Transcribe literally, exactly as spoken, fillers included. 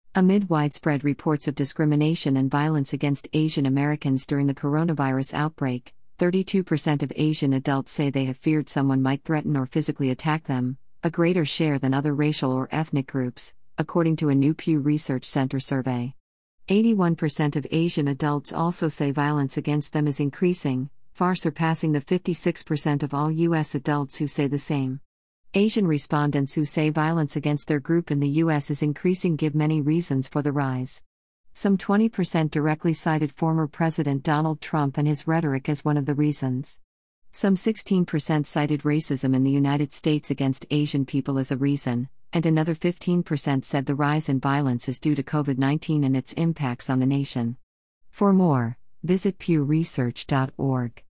Amid widespread reports of discrimination and violence against Asian Americans during the coronavirus outbreak, thirty-two percent of Asian adults say they have feared someone might threaten or physically attack them, a greater share than other racial or ethnic groups, according to a new Pew Research Center survey. eighty-one percent of Asian adults also say violence against them is increasing, far surpassing the fifty-six percent of all U S adults who say the same. Asian respondents who say violence against their group in the U S is increasing give many reasons for the rise. Some twenty percent directly cited former President Donald Trump and his rhetoric as one of the reasons. Some sixteen percent cited racism in the United States against Asian people as a reason, and another fifteen percent said the rise in violence is due to COVID nineteen and its impacts on the nation. For more, visit pew research dot org.